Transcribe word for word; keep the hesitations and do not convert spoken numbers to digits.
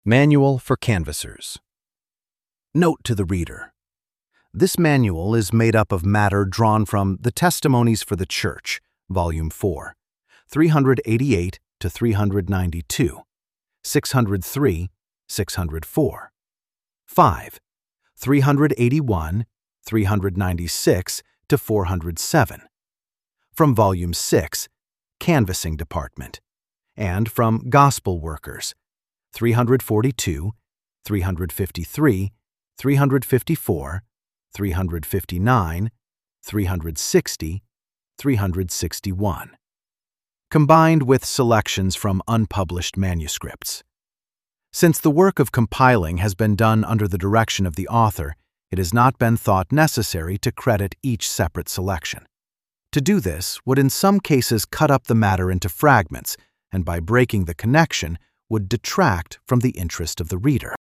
Manual for Canvassers. Note to the reader. This manual is made up of matter drawn from The Testimonies for the Church, Volume four, three eighty-eight to three ninety-two, six oh three, six oh four, five, three eighty-one, three ninety-six to four oh seven, from Volume six, Canvassing Department, and from Gospel Workers, three forty-two, three fifty-three, three fifty-four, three fifty-nine, three sixty, three sixty-one, combined with selections from unpublished manuscripts. Since the work of compiling has been done under the direction of the author, it has not been thought necessary to credit each separate selection. To do this would in some cases cut up the matter into fragments, and by breaking the connection, would detract from the interest of the reader.